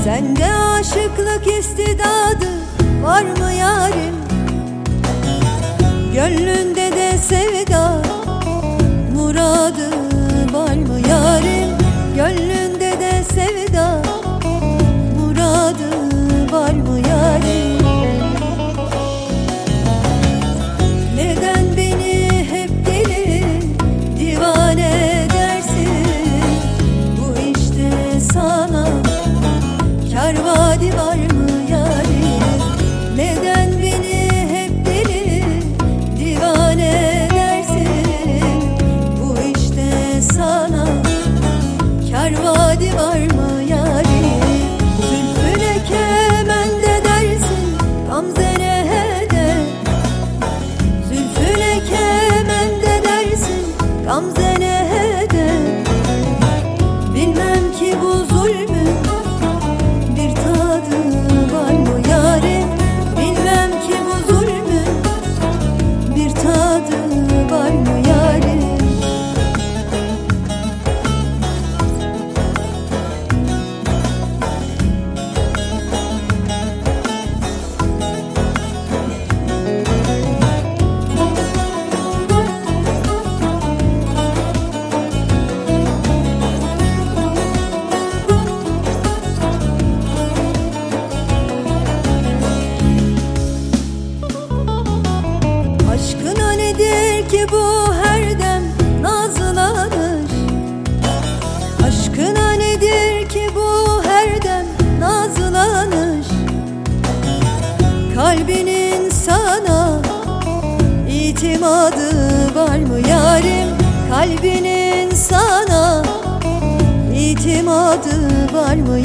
Sende aşıklık istidadı var mı yarim? Gönlünde de sevda muradı var mı yarim? Gönlünde de sevda muradı var mı yarim? Neden beni hep deli divane edersin? Bu işte sana kâr vaadi var mı yarim? Neden beni hep deli divane edersin? Bu işte sana kâr vaadi var mı yarim? Zülfüne kemende dersin, gamzene heder. Zülfüne kemende dersin, gamzene heder. Bilmem ki bu zulmün bir tadı var mı yarim? Bilmem ki bu zulmün bir tadı var mı yarim? Aşkına nedir ki bu her dem nazlanır? Aşkına nedir ki bu her dem nazlanır? Kalbinin sana itimadı var mı yarim? Kalbinin sana itimadı var mı